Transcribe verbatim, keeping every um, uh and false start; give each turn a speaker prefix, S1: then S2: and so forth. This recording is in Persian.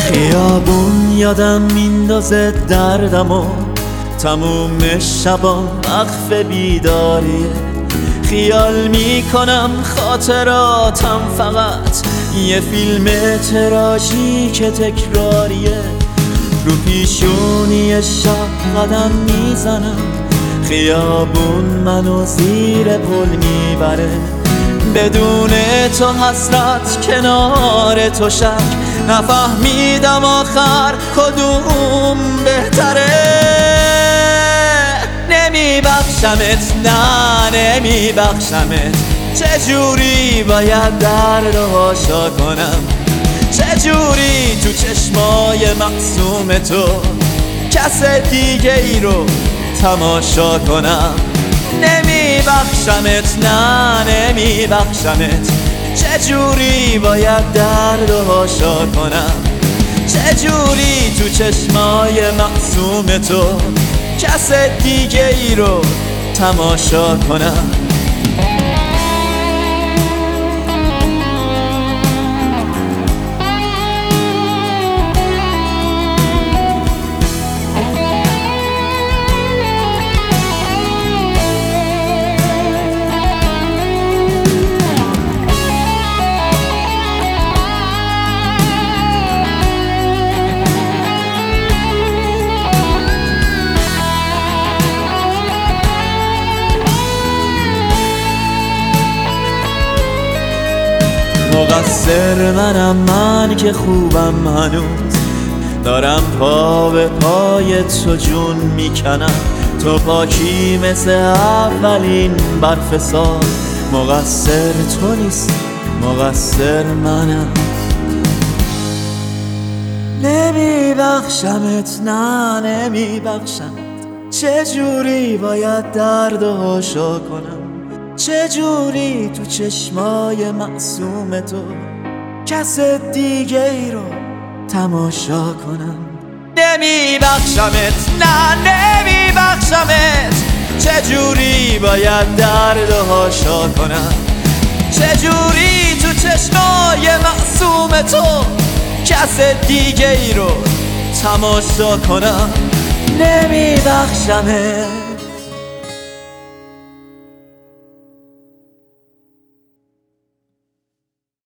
S1: خیابون یادم میندازه دردم و تموم شبام وقف بیداریه. خیال میکنم خاطراتم فقط یه فیلم تراژیک تکراریه. رو پیشونی شب قدم میزنم، خیابون منو زیر پل میبره. بدون تو حسرت، کنار تو شک، نفهمیدم آخر کدوم بهتره. نمیبخشمت، نه نمیبخشمت. چجوری باید درد و هاشا کنم؟ چجوری تو چشمای معصوم تو کس دیگه ای رو تماشا کنم؟ نمیبخشمت، نه نمیبخشمت. چجوری باید درد و هاشا کنم؟ چجوری تو چشمای معصوم تو کس دیگه ای رو تماشا کنم؟ مقصر منم، من که خوبم هنوز، دارم پا به پای تو جون میکنم. تو پاکی مثل اولین برف سال. مقصر تو نیست، مقصر منم. نمیبخشمت، نه نمیبخشمت. چجوری باید درد و هاشا کنم؟ چجوری تو چشمای معصوم تو کس دیگه ای رو تماشا کنم؟ نمیبخشمت، نه نمیبخشمت. چجوری باید درد و هاشا کنم؟ چجوری تو چشمای معصوم تو کس دیگه ای رو تماشا کنم؟ نمیبخشمت.